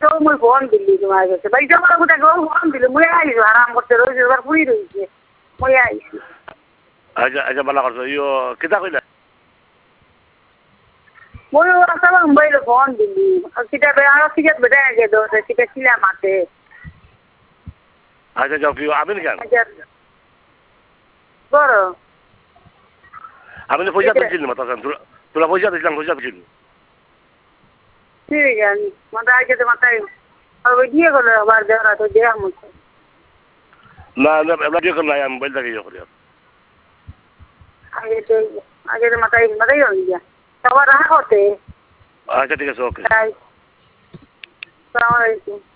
তো মই ফোন দিলি তোমার কাছে বাইটা আমার কোথায় ফোন দিলি মই আইছি আরাম করতে রয়েছে এবার পুরি রয়েছে মই আইছি আচ্ছা আচ্ছা বালা করছো ইয়ো কিতা কইলা মই ওরা সব মোবাইলে ফোন দিলি কিটা আর টিকেট বেটা আগে দো টিকেট ছিলা মাতে আচ্ছা যাও কি আমি কেন বড় আমি পয়সা দিচ্ছি মাতা তোরা পয়সা দিছিলাম পয়সা দিচ্ছি ঠিক আছে মাথা আগে মাথায় আর ওই দিয়ে গেল আবার যারা তো দেয়া মুছে না না এবার দিয়ে করলাই আমি মোবাইল থেকে ইয়ে করি আগে তো মাথায় হয়ে গিয়া সবার রাখতে আচ্ছা ঠিক আছে ওকে আসসালামু আলাইকুম